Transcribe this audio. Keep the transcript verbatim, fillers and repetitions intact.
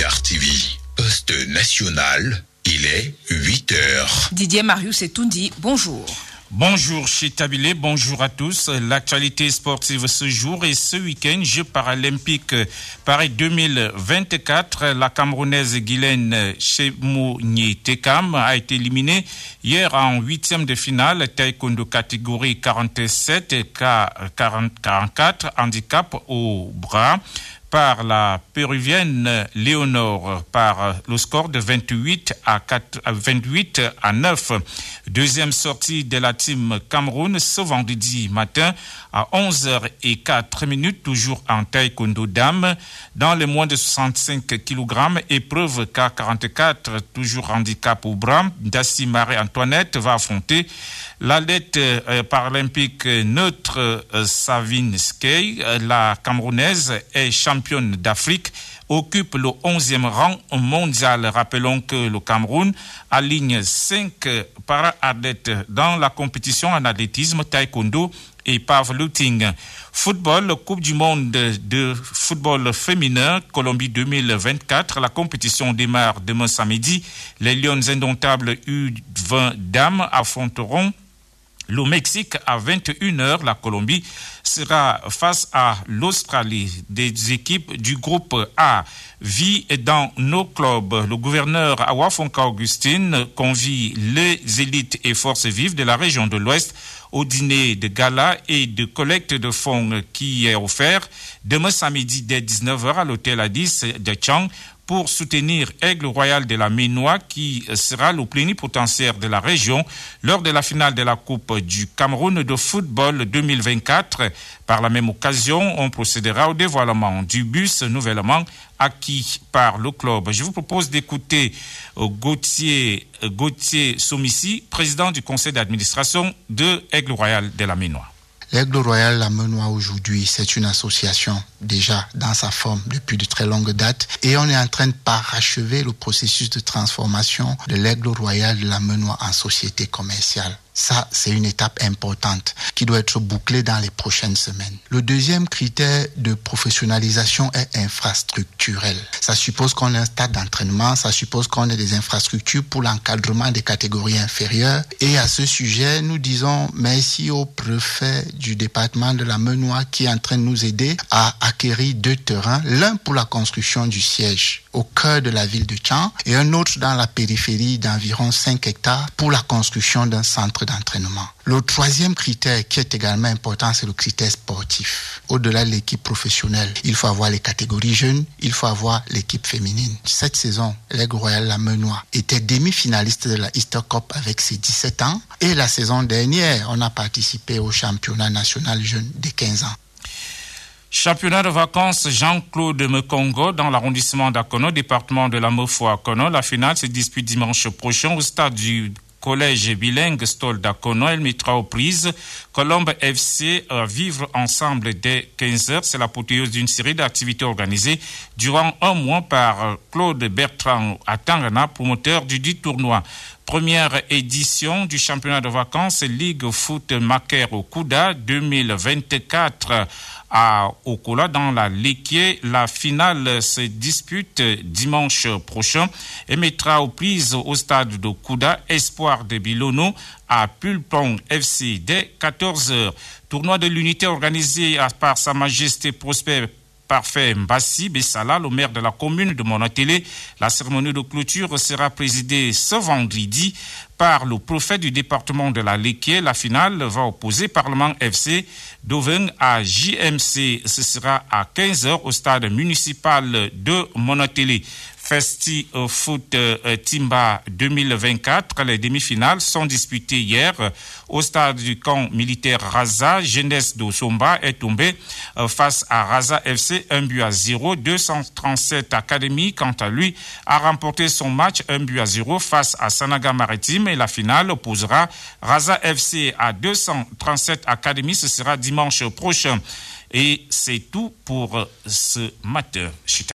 Star T V, poste national, il est huit heures. Didier Marius Etoundi, bonjour. Bonjour Chitabilé, bonjour à tous. L'actualité sportive ce jour et ce week-end, Jeux paralympiques Paris deux mille vingt-quatre, la Camerounaise Guylaine Chemouni Tekam a été éliminée hier en huitième de finale taekwondo catégorie quarante-sept K quarante-quatre handicap au bras par la péruvienne Léonore par le score de vingt-huit à vingt-huit à neuf. Deuxième sortie de la team Cameroun ce vendredi matin à onze heures quatre minutes, toujours en taekwondo dame, dans les moins de soixante-cinq kilogrammes, épreuve K quarante-quatre, toujours handicap au bras. Dassi Marie-Antoinette va affronter l'athlète euh, paralympique neutre euh, Savine Skei. La Camerounaise est championne d'Afrique, occupe le onzième rang mondial. Rappelons que le Cameroun aligne cinq para-athlètes dans la compétition en athlétisme, taekwondo et powerlifting. Football, Coupe du monde de football féminin, Colombie deux mille vingt-quatre. La compétition démarre demain samedi. Les Lions indomptables U vingt dames affronteront le Mexique à vingt et une heures. La Colombie sera face à l'Australie. Des équipes du groupe A vit dans nos clubs. Le gouverneur Awafonka Augustine convie les élites et forces vives de la région de l'Ouest au dîner de gala et de collecte de fonds qui est offert demain samedi dès dix-neuf heures à l'hôtel Addis de Tchang pour soutenir Aigle Royal de la Ménois qui sera le plénipotentiaire de la région lors de la finale de la Coupe du Cameroun de football deux mille vingt-quatre. Par la même occasion, on procédera au dévoilement du bus nouvellement acquis par le club. Je vous propose d'écouter Gauthier, Gauthier Somissi, président du conseil d'administration de Aigle Royal de la Ménois. L'Aigle Royal La Ménois aujourd'hui, c'est une association déjà dans sa forme depuis de très longues dates et on est en train de parachever le processus de transformation de l'Aigle Royal de La Ménois en société commerciale. Ça, c'est une étape importante qui doit être bouclée dans les prochaines semaines. Le deuxième critère de professionnalisation est infrastructurel. Ça suppose qu'on ait un stade d'entraînement, ça suppose qu'on ait des infrastructures pour l'encadrement des catégories inférieures. Et à ce sujet, nous disons merci au préfet du département de la Ménois qui est en train de nous aider à acquérir deux terrains, l'un pour la construction du siège au cœur de la ville de Tchang et un autre dans la périphérie d'environ cinq hectares pour la construction d'un centre d'entraînement. Le troisième critère qui est également important, c'est le critère sportif. Au-delà de l'équipe professionnelle, il faut avoir les catégories jeunes, il faut avoir l'équipe féminine. Cette saison, l'Aigle Royal La Ménois était demi-finaliste de la Easter Cup avec ses dix-sept ans et la saison dernière, on a participé au championnat national jeune des quinze ans. Championnat de vacances Jean-Claude Mekongo dans l'arrondissement d'Akono, département de la Mofo-Akono. La finale se dispute dimanche prochain au stade du collège bilingue Stol d'Akono. Elle mettra aux prises Colombe F C à vivre ensemble dès quinze heures. C'est l'apothéose d'une série d'activités organisées durant un mois par Claude Bertrand Atangana, promoteur du dit tournoi. Première édition du championnat de vacances Ligue Foot Macaire au Kouda deux mille vingt-quatre à Okola dans la Léquier. La finale se dispute dimanche prochain et mettra aux prises au stade de Kouda Espoir de Bilono à Pulpon F C dès quatorze heures. Tournoi de l'unité organisé par Sa Majesté Prosper Parfait Mbassi Bessala, le maire de la commune de Monatélé. La cérémonie de clôture sera présidée ce vendredi par le préfet du département de la Léquier. La finale va opposer Parlement F C d'Auvergne à J M C. Ce sera à quinze heures au stade municipal de Monatélé. Festi Foot Timba deux mille vingt-quatre. Les demi-finales sont disputées hier au stade du camp militaire Raza. Jeunesse d'Osomba est tombée face à Raza F C un but à zéro. deux cent trente-sept Académie, quant à lui, a remporté son match un but à zéro face à Sanaga Maritime et la finale opposera Raza F C à deux cent trente-sept Académie. Ce sera dimanche prochain. Et c'est tout pour ce matin.